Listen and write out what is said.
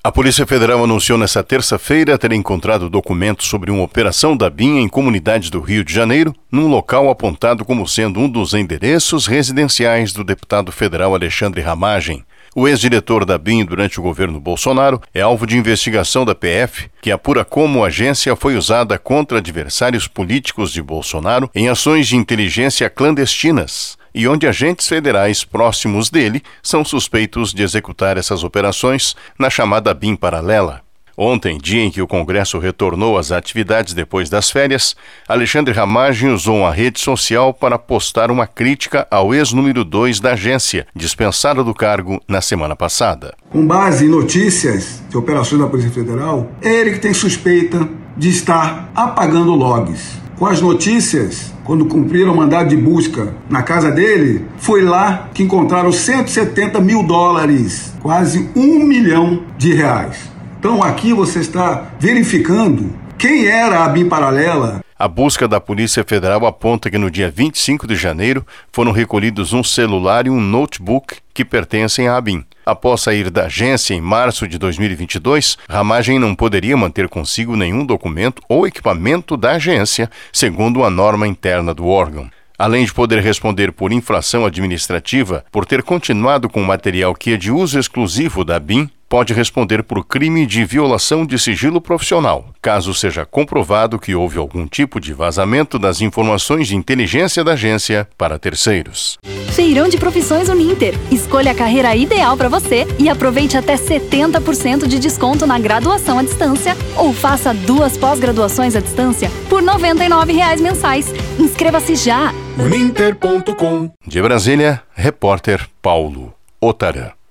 A Polícia Federal anunciou nesta terça-feira ter encontrado documentos sobre uma operação da BIM em comunidades do Rio de Janeiro, num local apontado como sendo um dos endereços residenciais do deputado federal Alexandre Ramagem. O ex-diretor da BIM durante o governo Bolsonaro é alvo de investigação da PF, que apura como a agência foi usada contra adversários políticos de Bolsonaro em ações de inteligência clandestinas, e onde agentes federais próximos dele são suspeitos de executar essas operações na chamada BIM paralela. Ontem, dia em que o Congresso retornou às atividades depois das férias, Alexandre Ramagem usou uma rede social para postar uma crítica ao ex-número 2 da agência, dispensado do cargo na semana passada. Com base em notícias de operações da Polícia Federal, é ele que tem suspeita de estar apagando logs. Com as notícias, quando cumpriram o mandado de busca na casa dele, foi lá que encontraram $170 mil, quase R$1 milhão. Então aqui você está verificando quem era a BIM paralela. A busca da Polícia Federal aponta que no dia 25 de janeiro foram recolhidos um celular e um notebook que pertencem à BIM. Após sair da agência em março de 2022, Ramagem não poderia manter consigo nenhum documento ou equipamento da agência, segundo a norma interna do órgão. Além de poder responder por infração administrativa por ter continuado com material que é de uso exclusivo da BIM, pode responder por crime de violação de sigilo profissional, caso seja comprovado que houve algum tipo de vazamento das informações de inteligência da agência para terceiros. Feirão de Profissões Uninter. Escolha a carreira ideal para você e aproveite até 70% de desconto na graduação à distância ou faça 2 pós-graduações à distância por R$ 99,00 mensais. Inscreva-se já! Uninter.com. De Brasília, repórter Paulo Otarã.